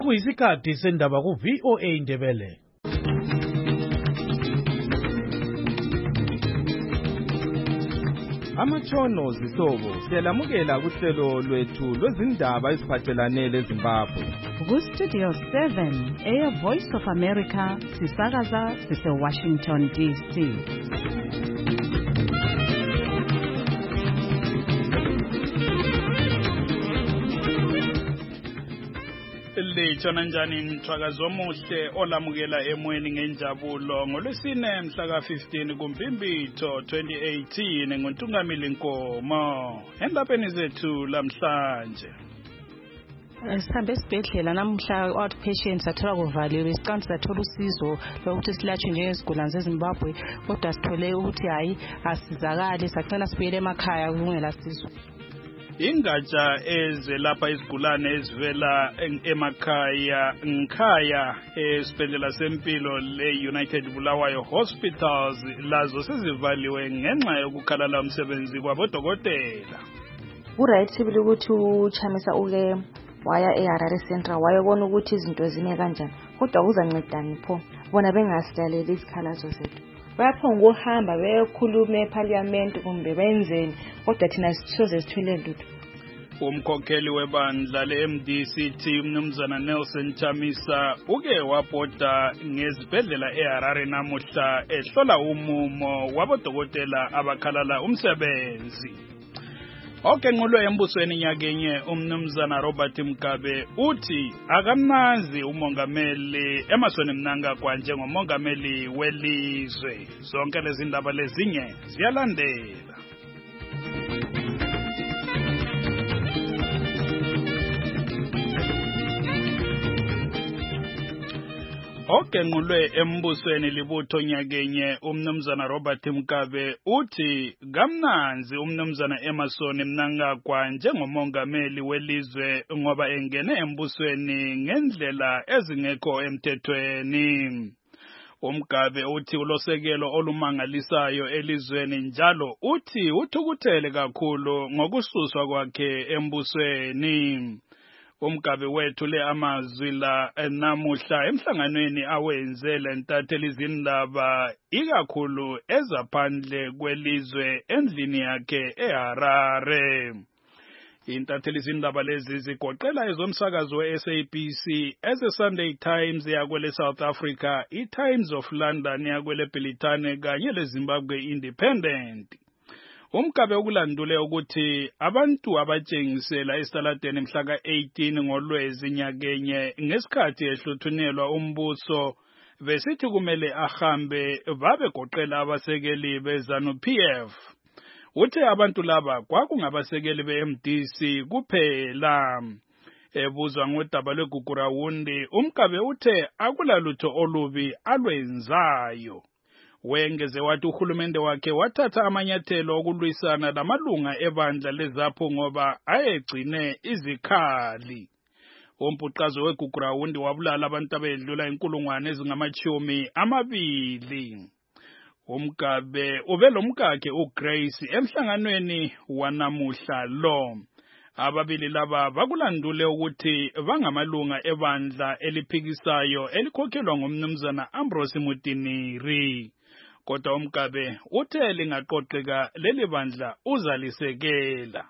Kuyisikhathi sendaba ku VOA Indebele. Amatshono zisobo siyalamukela kuhlelo lwethu lwezindaba eziphathelane leZimbabwe. Ku-Studio 7 Air Voice of America sisakaza sise-Washington DC. Litshona njani mthakazi omuhle olamukela emoyeni ngenjabulo ngolwesine mhla ka-15 kuMbhimbitho 2018 ngoNtungamili Nkomo endabeni zethu lamhlanje. Sihambe esibhedlela namhla outpatient sathola kuvaliwe isiqanti sathola usizo lokuthi silatshwe njengesigulane zeZimbabwe kodwa sithole ukuthi hayi asizakali sacela sibuyele emakhaya kungela sizo. Ingatsha ezelapha izigulane ezivela emakhaya ngikhaya esibhedlela sempilo le-United Bulawayo Hospitals lazo sezivaliwe ngenxa yokukhalala umsebenzi kwabodokotela. Uright sibili ukuthi uchamisa uke waya eHarare Central wayebona ukuthi izinto zime kanjani kodwa kuzancedani pho bona bengasidlaleli isikhalazo zethu. Bayaphonga ukuhamba bekhuluma eParliament kumbe benzeni kodwa thina sisoze sithule lutho. Umkhokheli webandla le-MDCT umnumzana Nelson Chamisa uke wabhoda ngezibhedlela eHarare namuhla ehlola umumo wabodokotela abakhalala umsebenzi. Okenqulwe embusweni nyakenye umnumzana Robert Mugabe uthi akamnazi umongameli Emmerson Mnangagwa njengomongameli welizwe. Zonke lezi ndaba lezinye ziyalandela. Okenqulwe embusweni libutho nyakenye umnumzana Robert Mugabe uthi kamnanzi umnumzana Emmerson Mnangagwa njengomongameli welizwe ngoba engene embusweni ngendlela ezingekho emthethweni. Umgabe uthi ulosekelo olumangalisayo elizweni njalo uthi uthukuthele kakhulu ngokususwa kwakhe embusweni. Umgabe wethu le amazwi la namuhla emhlanganweni awenze lentatheli izindaba ikakhulu ezaphandle kwelizwe endlini yakhe eHarare. Intatheli izindaba lezi zigoqela ezomsakazo we-SABC, eze-Sunday Times yakwele South Africa, i-Times of London yakwele Britane kanye le-Zimbabwe Independent. Umgabe ukulandule ukuthi abantu abatshengisela esaladeni mhla ka-18 ngoLwezi nyakenye ngesikhathi ehluthunelwa umbuso besithi kumele ahambe babegoqela abasekeli beZANU-PF. Uthe abantu laba kwakungabasekeli be-MDC kuphela. Ebuzwa ngodaba lweGugurawundi, Umgabe uthe akulalutho olubi alwenzayo. Wengeze wathi uhulumende wakhe wathatha amanyathelo okulwisana lamalunga ebandla leZAPU ngoba ayegcine izikhali. Umbhuqazo weGugurawundi wabulala abantu abedlula 200. Umgabe ubelomkakhe uGrace emhlanganweni wanamuhla lo. Ababili laba bakulandule ukuthi bangamalunga ebandla eliphikisayo elikhokhelwa ngumnumzana Ambrose Mutiniri. Kodwa Umgabe uthe lingaqoqeka leli bandla uzalisekela.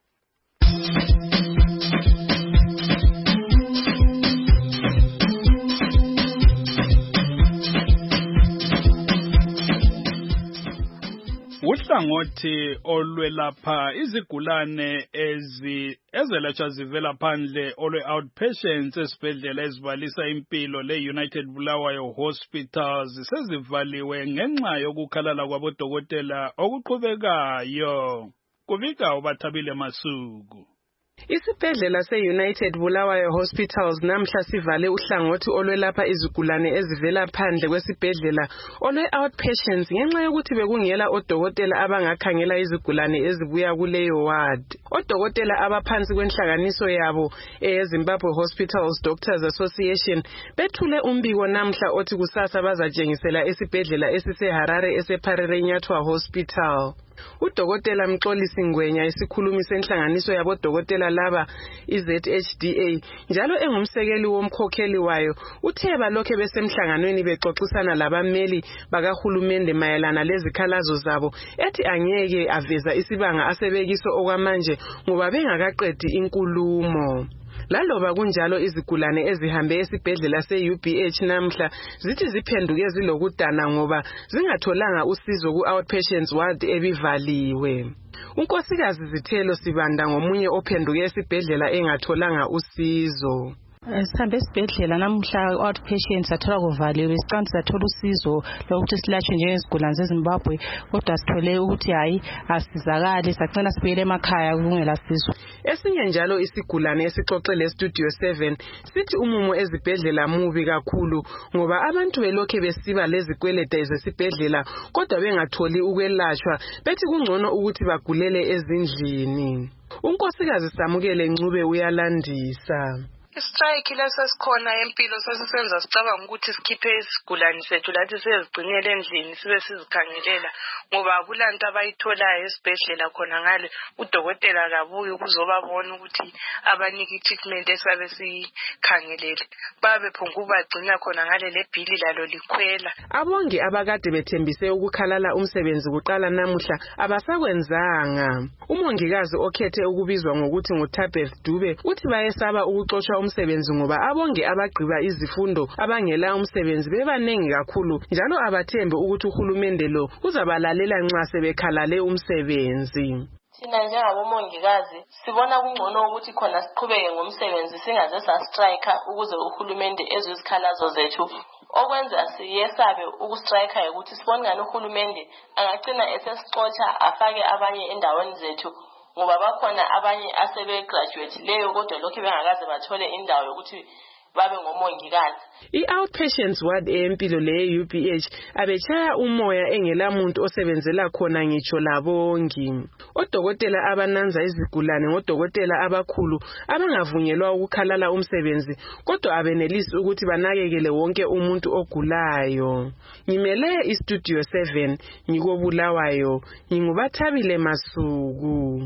Uhlangothi olwelapha izigulane ezelatshwa zivela phandle olwe-outpatients esibhedlela ezibalisa impilo le-United Bulawayo Hospitals sezivaliwe ngenxa yokukhalala kwabodokotela okuqhubekayo. Kubika uBathabile Masuku. Isibhedlela se-United Bulawayo Hospitals namhla sivale uhlangothi olwelapha izigulane ezivela phandle kwesibhedlela olwe-outpatients ngenxa yokuthi bekungela odokotela abangakhangela izigulane ezibuya kuleyo ward. Odokotela abaphansi kwenhlanganiso yabo eZimbabwe Hospitals Doctors Association bethule umbiko namhla othi kusasa bazatshengisela esibhedlela esiseHarare eseParere Nyathwa Hospital. Udokotela Mxolisi Ngwenya isikhulumi senhlanganiso yabodokotela laba iZHDA njalo engumsekeli womkhokheli wayo uthe balokhe besemhlanganweni bexoxisana labameli bakahulumende mayelana lezikhalazo zabo ethi angeke aveza isibanga asebekiso okwamanje ngoba bengakaqedi inkulumo. Laloba kunjalo izigulane ezihambe esibhedlela se-UBH namhla zithi ziphenduke zilokudana ngoba zingatholanga usizo ku-outpatients ward ebivaliwe. Unkosikazi Zithelo Sibanda ngomunye ophenduke esibhedlela engatholanga usizo. Sihambe esibhedlela namhla outpatients athola kuvaliwe siqanti sathola usizo lokuthi silatshwe njengezigulane zeZimbabwe kodwa sithole ukuthi hayi asizakali sagcina sibuyele emakhaya kungela sizo. Esinye njalo isigulane esixoxele Studio 7 sithi umumo ezibhedlela mubi kakhulu ngoba abantu belokhe besiba lezikwelede ezesibhedlela kodwa bengatholi ukwelatshwa bethi kungcono ukuthi bagulele ezindlini. Unkosikazi Samukele Ncube uyalandisa. Strike lesesikhona empilo sesisenza sicabanga ukuthi sikhiphe isigulane sethu lathi sizigcinele endlini sibe sizikhangelela ngoba akulanto abayitholayo esibhedlela khona ngale udokotela kabuye ukuzobabona ukuthi abanike treatment esabe sikhangelele babe phonga ubagcina khona ngale lebhili lalo likhwela. Abongi abakade bethembise ukukhalala umsebenzi kuqala namuhla abasakwenzanga. Umongikazi okhethe ukubizwa ngokuthi nguThabeth Dube uthi bayesaba ukuxoshwa umsebenzi ngoba abonge abagqiba izifundo abangela umsebenzi bebanengi kakhulu njalo abathembe ukuthi uhulumende lo uzabalalela nxa sebekhalale umsebenzi. Thina njengabomongikazi sibona kungcono ukuthi khona siqhubeke ngomsebenzi singaze sastrike ukuze uhulumende ezwe izikhalazo zethu. Okwenza siyesabe ukustrike ukuthi sibone ngani uhulumende angagcina esesixotsha afake abanye endaweni zethu ngoba bakhona abanye asebe graduate leyo kodwa lokho bengakaze bathole indawo yokuthi babe ngomongikazi. I-outpatients ward empilo le UBH abechaya umoya engela muntu osebenzela khona ngitsho labongi. Odokotela abananza izigulane ngodokotela abakhulu abangavunyelwa ukukhalala umsebenzi kodwa abenelisi ukuthi banakekele wonke umuntu ogulayo. Ngimele iStudio 7 ngikobulawayo ngingubathabile Masuku.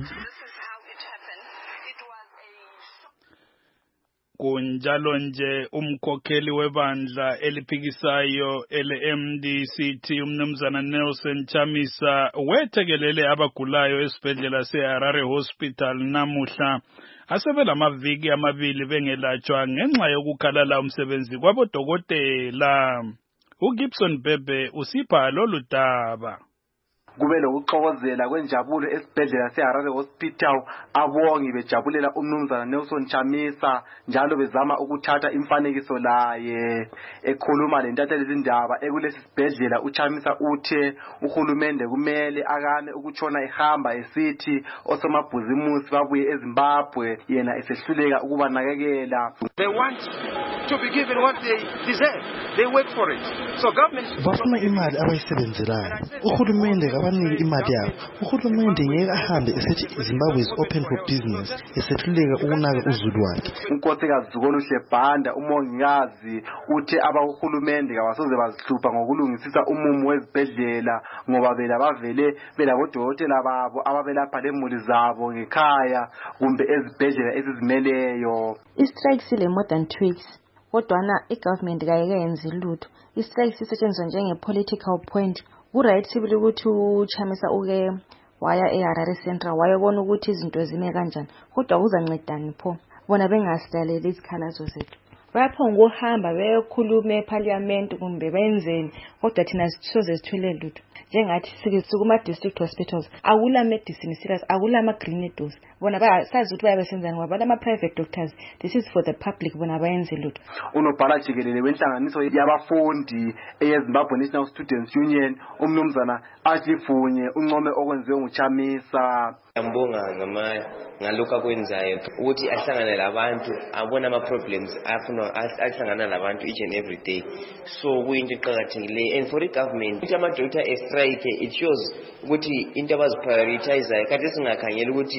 Kunjalo nje umkhokheli webandla eliphikisayo ele-MDCT umnumzana Nelson Chamisa wethekelele abagulayo esibhedlela seHarare Hospital namuhla asebelamaviki amabili bengelatshwa ngenxa yokukhalala umsebenzi kwabodokotela. uGibson Bebe usipha lolu daba. Kube lokuxokozela kwenjabulo esibhedlela seHarare Hospital abongi bejabulela umnumzana Nelson Chamisa njalo bezama ukuthatha imfanekiso laye. Ekhuluma lentatheli izindaba ekulesi sibhedlela uChamisa uthe uhulumende kumele akame ukutshona ehamba esithi osomabhuzimusi babuye eZimbabwe yena esehluleka ukubanakekela. They want to be given what they deserve. They work for it. So government bafuna imali abayisebenzelayo. Uhulumende abanike imali yabo. Uhulumende ngeke ahambe esithi Zimbabwe is open for business esehluleka ukunaka uzulu wakhe. Unkosikazi Zukoluhle Banda umongikazi uthe abahulumende kabasoze bazihlupha ngokulungisisa umumo wezibhedlela ngoba bela bavele belabodokotela babo ababelapha lemuli zabo ngekhaya kumbe ezibhedlela ezizimeleyo. Istrike sile more than 2 weeks. Kodwana igovernment kayenzi lutho. Istrike sisetshenziswa njenge-political point. Ku-right sibili ukuthi uChamisa uke waya eHarare Central wayebona ukuthi izinto zime kanjani. Kodwa kuzancedani pho? Bona bengasilaleli izikhalazo zethu. Bayaphonga ukuhamba beyokhuluma eParliament kumbe benzeni kodwa thina sisoze sithule lutho. Njengathi sikuma district hospitals akula medicine serious akula ama green dose bona basazi ukuthi bayabesenzani ngoba ama private doctors this is for the public bona bayenze lutho. Unobhala jikelele wenhlanganiso yabafundi eyeZimbabwe National Students Union umnumzana Ajifunye uncome okwenziwe nguChamisa. Ngiyambonga ngalokho akwenzayo ukuthi ahlangane labantu abona ama problems afuna ahlangana labantu each and every day. So kuyinto eqhakathekile and for the government ukuthi ama doctor strike it shows ukuthi into abaziprioritize kade singakhangela ukuthi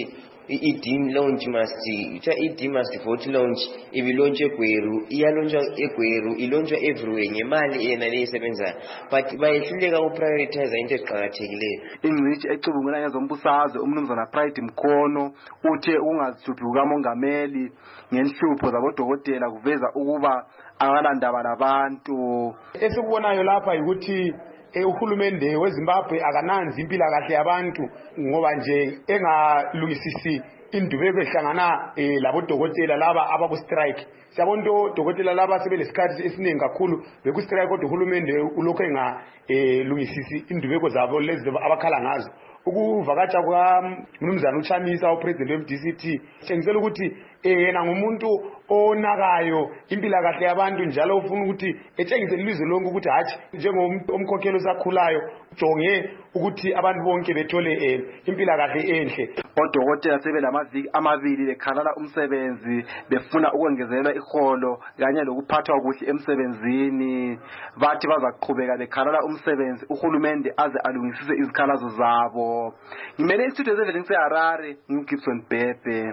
i-deem launch must vote launch ibilontshe eGweru, iyalontsha eGweru, ilontsha everywhere ngemali yena leyisebenzayo, but bayehluleka ukuprioritize into eziqakathekileyo. Ingcitshi ecubungula ngezombusazwe umnumzana Pride Mkhono uthe ukungazithuphi kukamongameli ngenhlupho zabodokotela kuveza ukuba akalandaba labantu. Esikubonayo lapha ukuthi uhulumende weZimbabwe akananzi impilakahle yabantu ngoba nje engalungisisi indubeko ehlangana labodokotela laba abaku strike. Siyabona odokotela laba sebelesikhathi esiningi kakhulu beku strike kodwa uhulumende ulokho engalungisisi indubeko zabo lezi abakhala ngazo. Ukuvakatsha kwaMnumzana uChamisa upresident weMDCT sengizela ukuthi yena ngumuntu onakayo impilakahle yabantu njalo ufuna ukuthi etshengise ilizwe lonke ukuthi hathi njengomkhokheli osakhulayo ujonge ukuthi abantu bonke bethole impilakahle enhle. Odokotela sebelamaviki amabili bekhalala umsebenzi befuna ukwengezelwa iholo kanye lokuphathwa kuhle emsebenzini. Bathi bazaqhubeka bekhalala umsebenzi uhulumende aze alungisise izikhalazo zabo. Ngimele istudio evela eHarare ngigibson Bebe.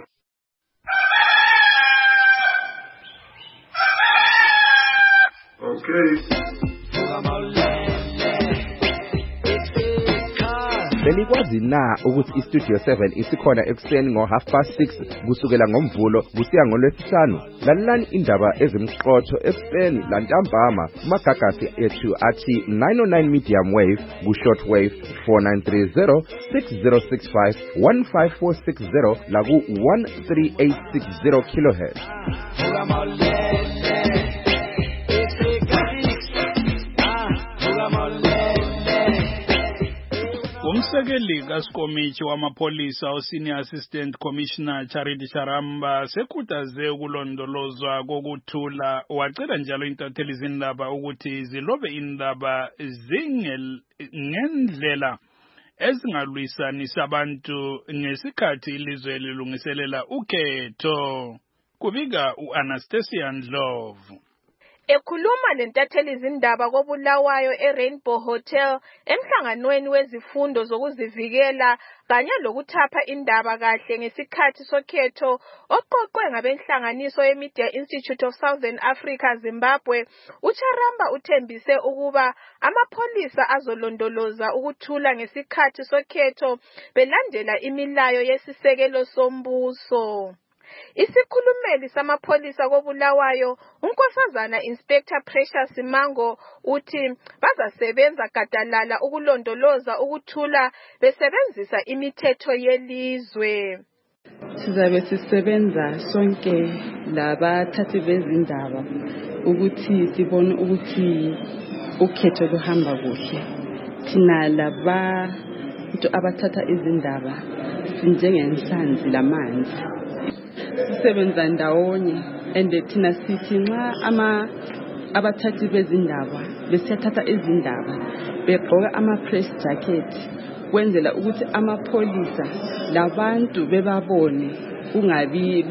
Okay. Belikwazi na ukuthi iStudio 7 isikhona ekuseni ngo6:30 kusukela ngoMvulo kusiya ngoLwesihlanu? Lalelani indaba ezimqotho ekuseni lantambama kumagagasi ethu athi 909 medium wave ku-short wave 4930 6065 15460 laku 13860 kilohertz. Umsekeli kaSikomichi wamapolisa Senior Assistant Commissioner Charity Charamba sekhuthaze ukulondolozwa kokuthula wacela njalo intatheli izindaba ukuthi zilobe indaba ngendlela ezingalwisanisa abantu ngesikhathi ilizwe lilungiselela ukhetho. Kubika uAnastasia Ndlovu. Ekhuluma lentatheli izindaba koBulawayo eRainbow Hotel emhlanganweni wezifundo zokuzivikela kanye lokuthapha indaba kahle ngesikhathi sokhetho oqoqwe ngabenhlanganiso yeMedia Institute of Southern Africa Zimbabwe, uCharamba uthembise ukuba amapolisa azolondoloza ukuthula ngesikhathi sokhetho belandela imilayo yesisekelo sombuso. Isikhulumeli samapolisa koBulawayo uNkosazana Inspector Precious Simango uthi bazasebenza gadalala ukulondoloza ukuthula besebenzisa imithetho yelizwe. Sizabe sisebenza sonke labathathi bezindaba ukuthi sibone ukuthi ukhetho luhamba kuhle. Thina labantu abathatha izindaba sinjengenhlanzi lamanzi. Sisebenza ndawonye ende thina sithi nxa abathathi bezindaba besiyathatha izindaba begqoka ama-press jacket kwenzela ukuthi amapolisa labantu bebabone kungabi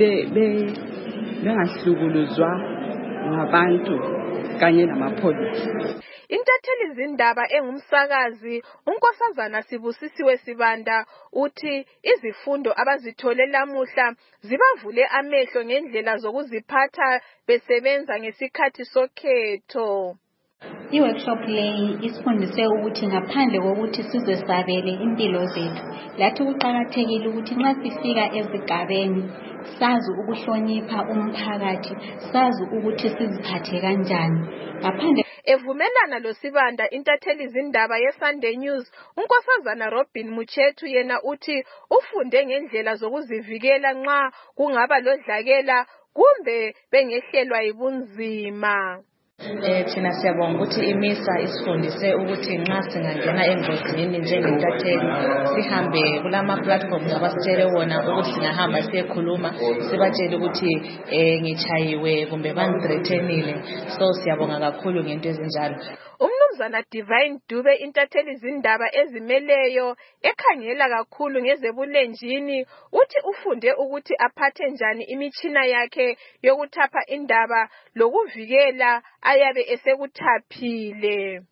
bengahlukuluzwa ngabantu kanye namapolisa. Intatheli izindaba engumsakazi uNkosazana Sibusisiwe Sibanda uthi izifundo abazithole lamuhla zibavule amehlo ngendlela zokuziphatha besebenza ngesikhathi sokhetho. I-workshop leyi isifundise ukuthi ngaphandle kokuthi sizesabele impilo zethu, lathi kuqakathekile ukuthi nxa sifika ezigabeni sazi ukuhlonipha umphakathi, sazi ukuthi siziphathe kanjani. Ngaphandle evumelana loSibanda intatheli izindaba yeSunday News uNkosazana Robin Muchethu yena uthi ufunde ngendlela zokuzivikela nxa kungaba lodlakela kumbe bengehlelwa yibunzima. Thina siyabonga ukuthi iMISA isifundise ukuthi nxa singangena engozini njengentatheli sihambe kulama platforms abasitshele wona ukuthi singahamba siyekhuluma sibatshele ukuthi ngichayiwe kumbe bangithreatenile. So siyabonga kakhulu ngento ezinjalo. Umnumzana Divine Dube intatheli izindaba ezimeleyo ekhangela kakhulu ngezebulenjini uthi ufunde ukuthi aphathe njani imitshina yakhe yokuthapha indaba lokuvikela ayabe esekuthaphile.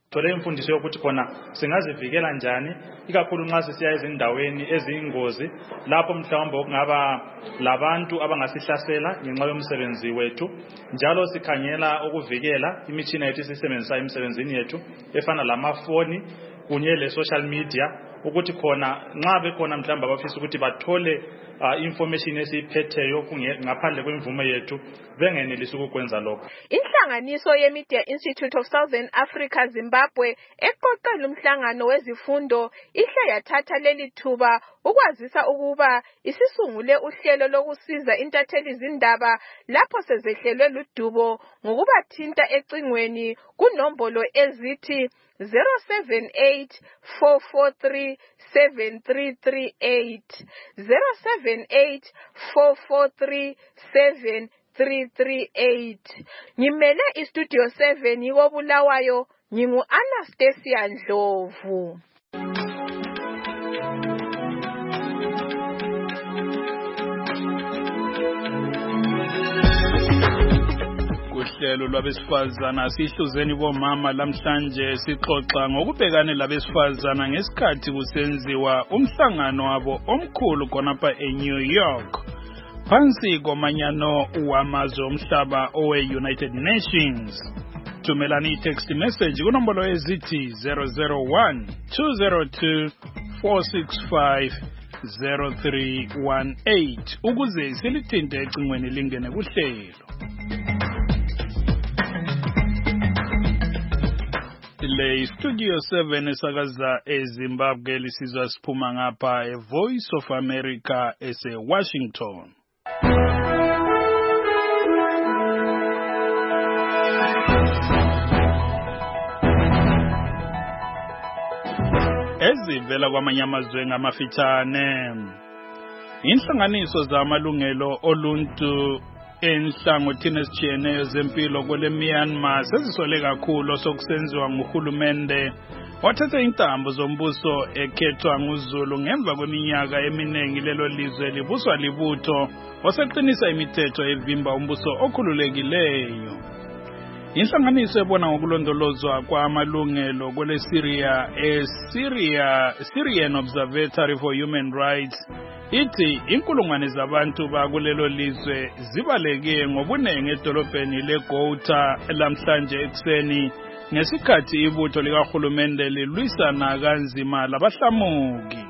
Thole imfundiso yokuthi khona singazivikela njani ikakhulu nxa sisiya ezindaweni eziyingozi lapho mhlawumbe okungaba labantu abangasihlasela ngenxa yomsebenzi wethu njalo sikhangela ukuvikela imitshina yethu esisebenzisa emsebenzini yethu efana lamafoni kunye le social media ukuthi khona nxa bekhona mhlawumbe abafisa ukuthi bathole information esiphetheyo ngaphandle kwemvume yethu bengenelisi ukukwenza lokho. Inhlanganiso ye-Media Institute of Southern Africa Zimbabwe eqoqela umhlangano wezifundo ihle yathatha leli thuba ukwazisa ukuba isisungule uhlelo lokusiza intatheli zindaba lapho sezehlelwe ludubo ngokubathinta ecingweni kunombolo ezithi 078-443-7338 078-443-7338. Ngimele istudio 7 yikobulawayo ngingu Anastasia Ndlovu. Uhlelo lwabesifazana sihluzeni bomama lamhlanje sixoxa ngokubhekana labesifazana ngesikhathi kusenziwa umhlangano wabo omkhulu khonapha eNew York phansi komanyano wamazwe omhlaba owe-United Nations. Thumelani i-text message kunombolo ezithi 001-202-465-0318 ukuze silithinte ecingweni lingene kuhlelo. Le Studio 7 esakaza eZimbabwe lisizwa siphuma ngapha eVoice of America ese-Washington. Ezivela kwamanye amazwe ngamafitshane. Inhlanganiso zamalungelo oluntu enhlangothini ezitshiyeneyo zempilo kwele Myanmar sezisole kakhulu sokusenziwa nguhulumende wathethe intambo zombuso ekhethwa nguZulu ngemva kweminyaka eminingi lelo lizwe libuswa libutho oseqinisa imithetho evimba umbuso okhululekileyo. Inhlanganiso ebona ngokulondolozwa kwamalungelo kwele Syrian Observatory for Human Rights ithi inkulungwane zabantu bakulelo lizwe zibaleke ngobunenge edolobheni leGouta lamhlanje ekseni ngesikhathi ibutho likahulumende lilwisana kanzima labahlamuki.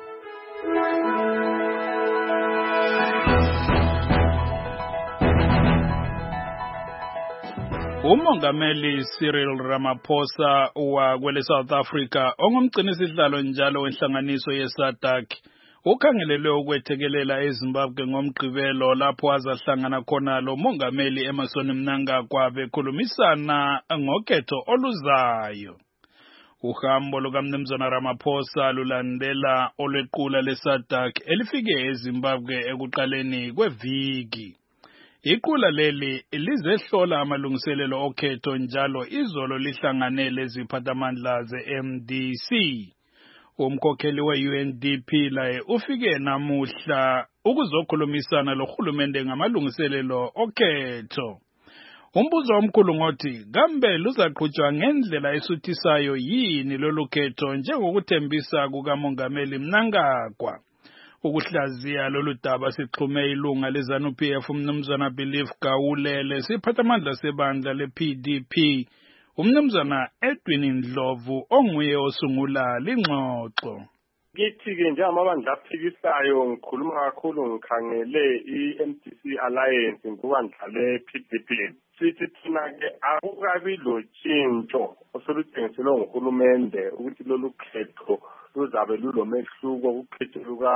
Umongameli Cyril Ramaphosa wakwele South Africa ongumgcinisihlalo njalo wenhlanganiso yeSADC ukhangelelwe ukwethekelela eZimbabwe ngomgqibelo lapho azahlangana khona lo mongameli Emmerson Mnangagwa bekhulumisana ngokhetho oluzayo. Uhambo lukaMnumzana Ramaphosa lulandela olwequla leSADC elifike eZimbabwe ekuqaleni kweviki. Iqula leli lizehlola amalungiselelo okhetho njalo izolo lihlangane leziphathamandla ze-MDC. Umkhokheli we-UNDP laye ufike namuhla ukuzokhulumisana lohulumende ngamalungiselelo okhetho. Umbuzo omkhulu ngothi kambe luzaqhutshwa ngendlela esuthisayo yini lolu khetho njengokuthembisa kukamongameli Mnangagwa. Ukuhlaziya lolu daba sixhume ilunga leZANU-PF uMnumzana Belief Gawulele siphathamandla sebandla le-PDP uMnumzana Edwin Ndlovu onguye osungula lingxoxo. Ngithi-ke njengamabandla aphikisayo ngikhuluma kakhulu ngikhangele i-MDC Alliance ngokubandla le-PDP. Sithi thina-ke akukabi lo tshintsho osoluthengiselwe nguhulumende ukuthi lolu khetho luzabe lulomehluko kukhetho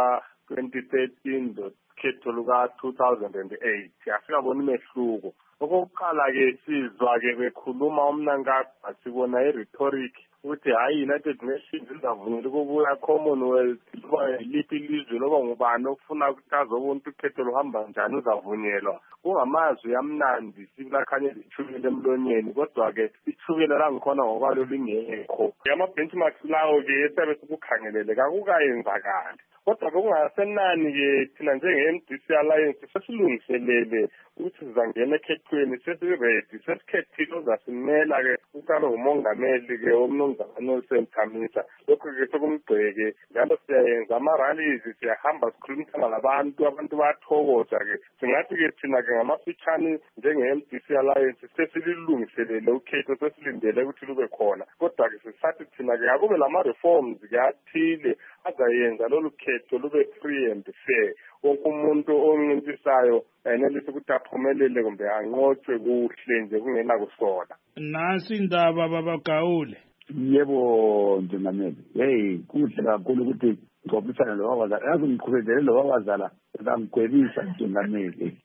luka-2013 lokhetho luka-2008. Asikaboni imehluko. Okokuqala-ke sizwa-ke bekhuluma uMnangagwa sibona i-rhetoric ukuthi hayi United Nations izavumela ukubuya Commonwealth loba yiliphi ilizwe loba ngubani ofuna ukuthi azobona ukhetho luhamba njani uzavunyelwa. Kungamazwi amnandi sibulakhanye lithukile emlonyeni kodwa-ke ithukile langikhona ngokwalo lingekho. Ama-benchmarks lawo-ke esabe sikukhangelele kakukayenzakali. kodwa kungasenani-ke thina njenge-MDC Alliance sesilungiselele ukuthi sizangena ekhethweni, sesiredi, sesikhethile ozasimela-ke uqalwe ngumongameli-ke umnumzana Nelson Chamisa. Lokho-ke sekumgceke njalo siyayenza ama-rallies, siyahamba sikhulumisana labantu, abantu bayathokoza-ke. Singathi-ke thina-ke ngamafitshane njenge-MDC Alliance sesililungiselele ukhetho, sesilindele ukuthi lube khona. Kodwa-ke sisathi thina-ke akube lama-reforms-ke athile azayenza lolu khetho lube free and fair. Wonke umuntu oncintisayo enelise ukuthi aphumelele kumbe anqotshwe kuhle nje kungena kusola. Nasi indaba baba Gawule. Yebo njengameli. Hey kuhle kakhulu ukuthi ngixoxisana lo wabazala. Yazi ngiqhubezele lo wabazala ngangigwebisa njengameli.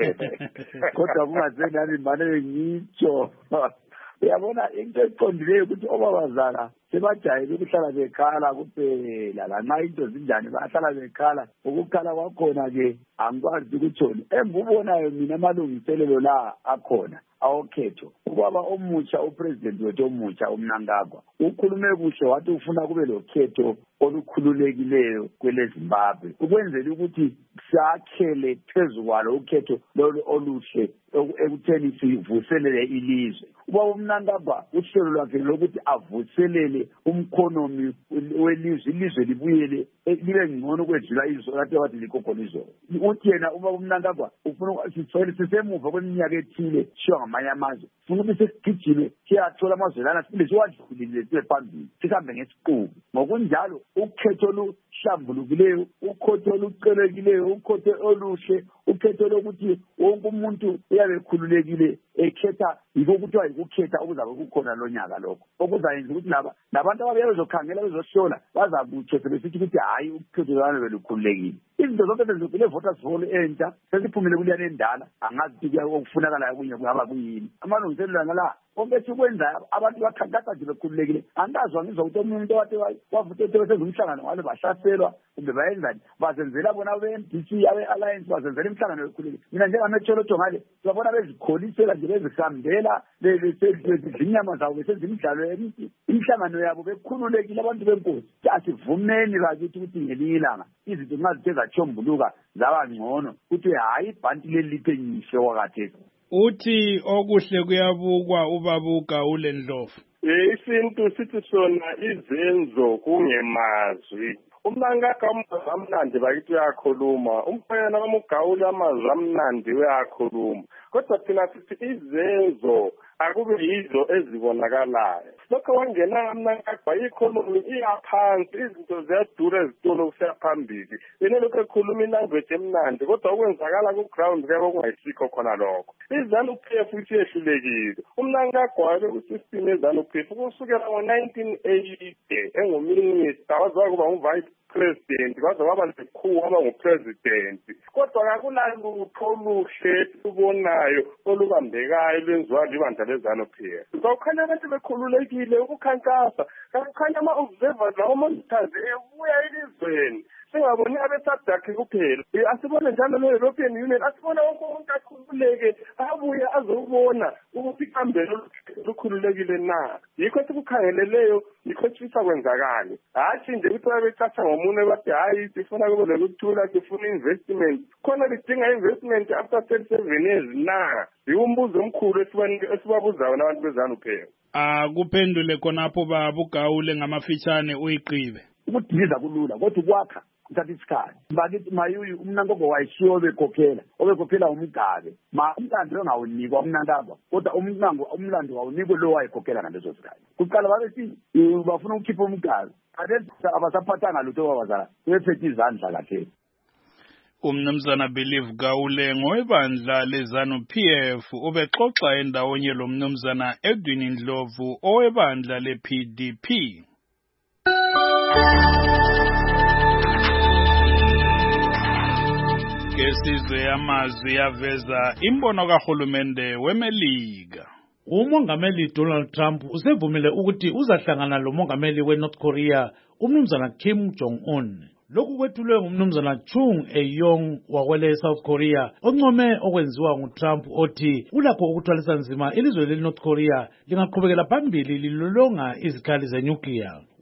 Kodwa kungasenani manje ngitsho. Uyabona into eqondileyo ukuthi obabazala sebajayele ukuhlala bekhala kuphela lanxa into zinjani bahlala bekhala. Ukukhala kwakhona-ke angikwazi ukuthoni engubonayo mina amalungiselelo la akhona awokhetho. Ubaba omutsha upresident wethu omutsha uMnangagwa ukhulume kuhle wathi ufuna kube lokhetho olukhululekileyo kwele Zimbabwe ukwenzela ukuthi sakhele phezu kwalo ukhetho lolu oluhle ekutheni sivuselele ilizwe. Ubaba uMnangagwa uhlelo lwakhe lokuthi avuselele umkhonomi welizwe, ilizwe libuyele libe ngcono kwedlula izwe kade wathi likokholizwe. Uthi yena ubaba uMnangagwa ufuna sithole sisemuva kweminyaka ethile shiwa ngamanye amazwe. Ufuna ukuthi sigijime siyathola amazwelana siphinde siwadlulile sibe phambili sihambe ngesiqubu. Ngokunjalo ukhetho oluhlambulukileyo, ukhetho olucelekileyo, ukhetho oluhle, ukhetho lokuthi wonke umuntu uyabe ekhululekile ekhetha yiko kuthiwa yikukhetha okuzabe kukhona lo nyaka lokho okuzayenza ukuthi labantu ababuya bezokhangela bezohlola bazakutsho sebesithi ukuthi hayi ukhetho lwalo belukhululekile. Izinto zonke bezokule voters poll entsha sesiphumile kuliyana endala angazi ukuthi okufunakala kunye kungaba kuyini. Amalungiselelo ngala konke sikwenza abantu bakhankatha nje bekhululekile. Angazwa ngizwa ukuthi umuntu owathi wavuthe besezumhlangano ngalo bahlaselwa kumbe bayenzani bazenzela bona be-MDC abe-Alliance bazenzela imhlangano bekhululekile. Mina njengametholoto ngale siyabona bezikholisela nje bezihambela besedla inyama zabo besenza imidlalo emithi imhlangano yabo bekhululekile abantu benkosi. Asivumeni bakithi ukuthi ngelinye ilanga izinto nxa zithe zatshombuluka zaba ngcono ukuthi hayi ibhanti leli lithe ngisho wakathesi. Uthi okuhle kuyabukwa ubaba uGawule Ndlovu. Isintu sithi sona izenzo kungemazwi. Umnangagwa amazwi amnandi bakithi uyakhuluma, umfanyana kamuGawule amazwi amnandi uyakhuluma. Kodwa thina sithi izenzo akube yizo ezibonakalayo. Lokho wangena uMnangagwa i-economy iyaphansi, izinto ziyadura ezitolo kusiya phambili. Yena lokho ekhuluma ilanguage emnandi kodwa okwenzakala ku-ground kuyabo kungayisikho khona lokho. iZANU-PF ithi yehlulekile. UMnangagwa bekusystem yeZANU-PF kusukela ngo-1980 enguminister waze wakuba nguvice president kwaze waba likhulu waba ngupresident. Kodwa kakunalutho oluhle lubonayo olubambekayo lwenziwa libandla leZANU-PF. Kukhanya abantu bekhululekile ukukhankasa, kukhanya ama-observers lawo-monitors ebuya elizweni. Singaboni abesadakhe kuphela. Asibone njalo le-European Union, asibone wonke umuntu akhululeke abuye azobona ukuthi ihambelo lukhululekile na. Yikho sikukhangeleleyo, yikho sifisa kwenzakale. Hathi nje ukuthi babethatha ngomunye bathi hayi sifuna kube lokuthula, sifuna investment. Khona lidinga investment after 37 years na. Yikumbuzo omkhulu esibabuzayo nabantu beZANU-PF. Kuphendule khonapho baba uGawule ngamafitshane uyiqibe. Ukudiliza kulula kodwa ukwakha kuthatha isikhathi. Bakithi mayuyu uMnangagwa wayishiwo obekhokhela umgabe. Umlando engawunikwa uMnangagwa kodwa umlando wawunikwe lo wayekhokhela ngaleso sikhathi. Kuqala babethi bafuna ukukhipha umgabe. Ade abasaphathanga lutho wabazala. Bephethe izandla kahle. Umnumzana Believe Gawule ngowebandla leZANU-PF ubexoxa endawonye lo mnumzana Edwin Ndlovu owebandla lePDP. Ngesizwe yamazwi yaveza imbono kahulumende weMelika. Umongameli Donald Trump usevumile ukuthi uzahlangana lomongameli weNorth Korea umnumzana Kim Jong-un. Lokhu kwethulwe ngumnumzana Chung Eui-yong wakwele South Korea oncome okwenziwa nguTrump othi ulakho ukuthwalisa nzima ilizwe leNorth Korea lingaqhubekela phambili lilolonga izikhali zenyukliya.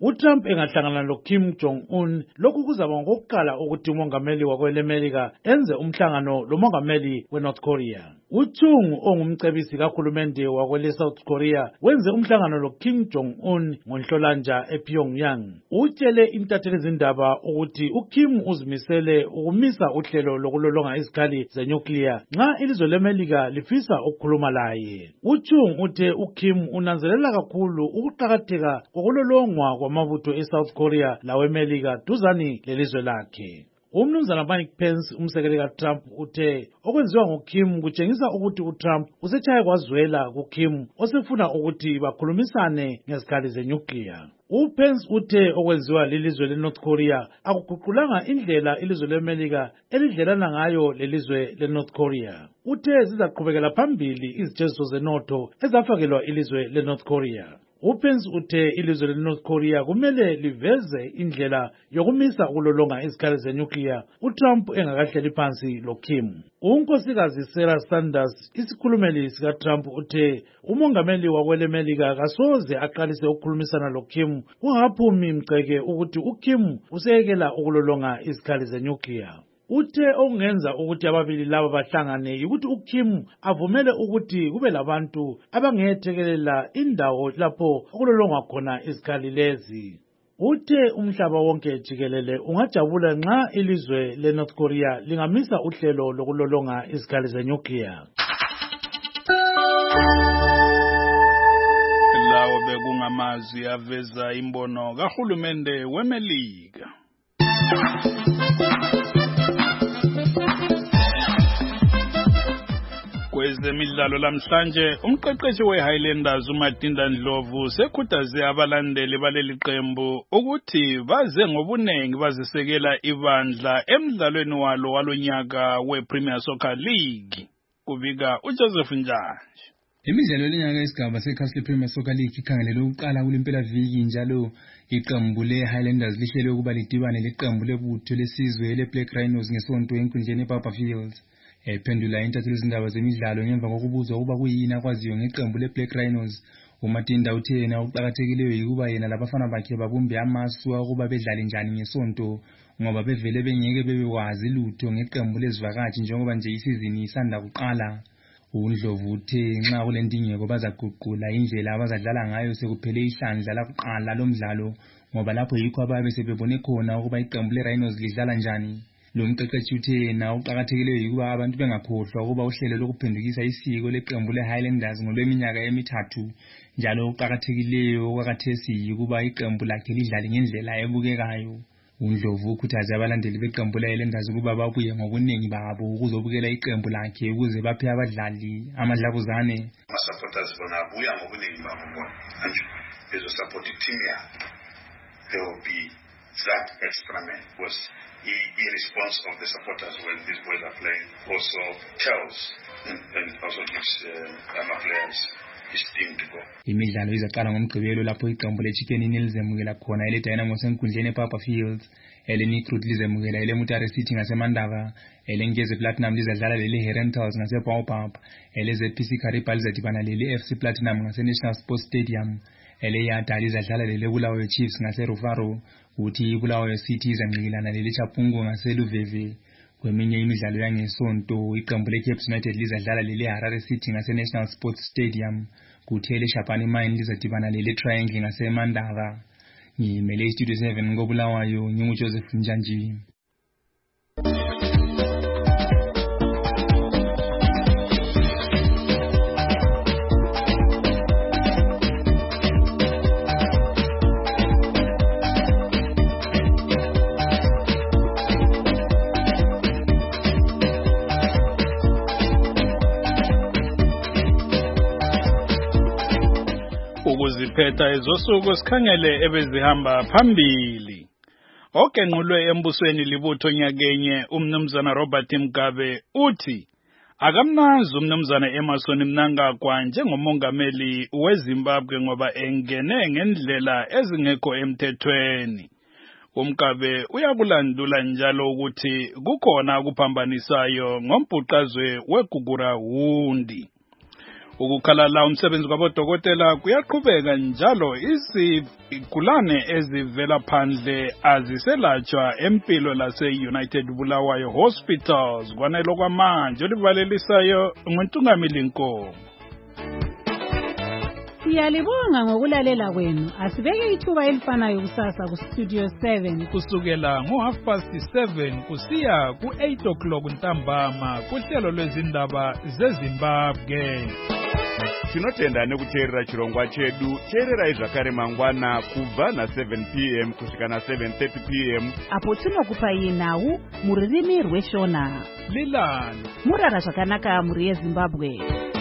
uTrump engahlangana loKim Jong-un, lokhu kuzaba ngokuqala ukuthi umongameli wakwelemelika enze umhlangano lomongameli weNorth Korea. uChung ongumcebisi kahulumende wakwele South Korea wenze umhlangano loKim Jong-un ngoNhlolanja ePyongyang. Utshele intatheli zindaba ukuthi uKim uzimisele ukumisa uhlelo lokulolonga izikhali zenuclear nxa ilizwe leMelika lifisa ukukhuluma laye. uChung uthe uKim unanzelela kakhulu ukuqakatheka kokulolongwa kwamabutho eSouth Korea laweMelika duzani lelizwe lakhe. Umnumzana Mike Pence umsekeli kaTrump uthe okwenziwa ngoKim kutshengisa ukuthi uTrump usechaye kwazwela kuKim osefuna ukuthi bakhulumisane ngezikhali zenuclear. uPence uthe okwenziwa lilizwe leNorth Korea akuguqulanga indlela ilizwe leMelika elidlelana ngayo lelizwe leNorth Korea. Uthe zizaqhubekela phambili izijeziso zenotho ezafakelwa ilizwe leNorth Korea. uPence uthe ilizwe leNorth Korea kumele liveze indlela yokumisa ukulolonga izikhali zenuclear uTrump engakahleli phansi loKim. uNkosikazi Sarah Sanders isikhulumeli sikaTrump uthe umongameli wakwelemelika kasoze aqalise ukukhulumisana loKim kungakaphumi imceke ukuthi uKim useyekela ukulolonga izikhali zenuclear. Uthe okungenza ukuthi ababili laba bahlangane yikuthi uKim avumele ukuthi kube labantu abangethekelela indawo lapho okulolongwa khona izikhali lezi. Uthe umhlaba wonke jikelele ungajabula nxa ilizwe leNorth Korea lingamisa uhlelo lokulolonga izikhali zenuclear. Lawo bekungamazwi aveza imbono kahulumende weMelika. Kwezemidlalo lamhlanje umqeqeshi weHighlanders uMatinda Ndlovu sekhuthaze abalandeli baleli qembu ukuthi baze ngobunengi bazisekela ibandla emidlalweni walo walonyaka wePremier Soccer League. Kubika uJoseph Njanje. Imidlalo lenyaka yesigaba seCastle Premier Soccer League ikhangelele ukuqala kulempela viki njalo iqembu leHighlanders lihlele ukuba lidibane leqembu lebutho lesizwe leBlack Rhinos ngesonto enkundleni eBarberfield. Ephendula intatheli zindaba zemidlalo ngemva kokubuzwa ukuba kuyini akwaziyo ngeqembu leBlack Rhinos, uMatinda uthe yena ukuqakathekileyo yikuba yena labafana bakhe babumbe amasu ukuba bedlale njani ngesonto ngoba bevele bengeke bebewazi lutho ngeqembu lezivakashi njengoba nje isizini isanda kuqala. uNdlovu uthe nxa kulendingeko bazaguqula indlela abazadlala ngayo sekuphele ihlandla lakuqala lomdlalo ngoba lapho yikho ababe sebebone khona ukuba iqembu leRhinos lidlala njani. Lo mqeqeshi uthe yena uqakathekileyo yikuba abantu bengakhohlwa ukuba uhlelo lokuphendukisa isiko leqembu leHighlanders ngolweminyaka emithathu njalo uqakathekileyo okwakhathesi yikuba iqembu lakhe lidlale ngendlela ebukekayo. uNdlovu ukhuthaze abalandeli beqembu leHighlanders ukuba babuye ngobunengi babo ukuzobukela iqembu lakhe ukuze baphe abadlali amadlabuzane. Ama-supporters bona abuya ngobunengi babo bona manje bezosupport i-team yabo. There will be that extra man was the response of the supporters when these boys are playing also tells and also gives our players esteem to go. Imidlalo izaqala ngomgqibelo lapho iqembu leChicken Inn lizemukela khona eleDynamo senkundleni eBarberfield, eleNikrut lizemukela eleMutare City ngaseMandava, eleNkeze Platinum lizadlala leleHerentals ngaseBaobab, eleZPC Kariba lizadibana leleFC Platinum ngaseNational Sports Stadium, eleYada lizadlala leleBulawayo Chiefs ngaseRufaro, uthi iBulawayo City izanqikilana leleChapungu ngaseLuveve. Kweminye imidlalo yangesonto iqembu leCape United lizadlala leleHarare City ngaseNational Sports Stadium, kuthi eleShapani Mine lizadibana leleTriangle ngaseMandava. Ngimele iStudio 7 ngoBulawayo nginguJoseph Njanji. Ukuziphetha ezosuku sikhangele ebezihamba phambili. Okenqulwe embusweni libutho nyakenye umnumzana Robert Mugabe uthi akamnazi umnumzana Emmerson Mnangagwa njengomongameli weZimbabwe ngoba engene ngendlela ezingekho emthethweni. uMgabe uyakulandula njalo ukuthi kukhona ukuphambanisayo ngombhuqazwe weGugura Wundi. Ukukhalala umsebenzi kwabodokotela kuyaqhubeka njalo, izigulane ezivela phandle aziselatshwa empilo lase-United Bulawayo Hospitals. Kwanelo kwamanje olivalelisayo nguNtungamili Nkomo. Siyalibonga ngokulalela kwenu. Asibeke ithuba elifanayo kusasa ku-Studio 7 kusukela ngo7:30 kusiya ku8 ntambama kuhlelo lwezindaba zeZimbabwe. Tinotenda nekuteerera chirongwa chedu. Teererai zvakare mangwana kubva na7 p.m. kusvika na7:30 p.m. apo tinokupai nhau mururimi rweShona. Lilani murara zvakanaka muri yeZimbabwe.